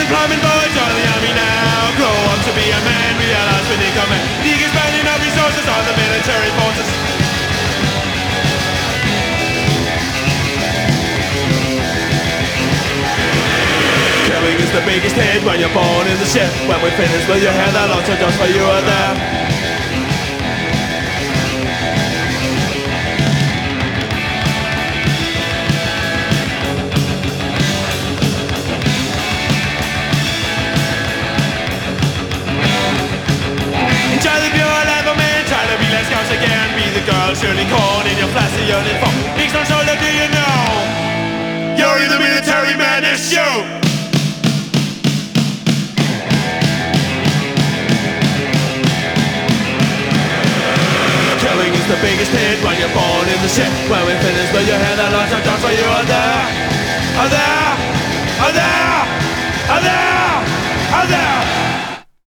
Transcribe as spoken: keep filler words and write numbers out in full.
Climbing boys join the army now. Grow up to be a man, realize when they come in. League expanding our resources on the military forces. Killing is the biggest hit when you're born in the ship. When we finish with your hand out, so just for you are there. Scouts again, be the girl shirling corn in your flashy uniform. Big strong shoulder, do you know? You're in the military man, it's you! Killing is the biggest hit when you're born in the shit. When we finish with your head, I lost your job for you are there. Are there? Are there? Are there? Are there?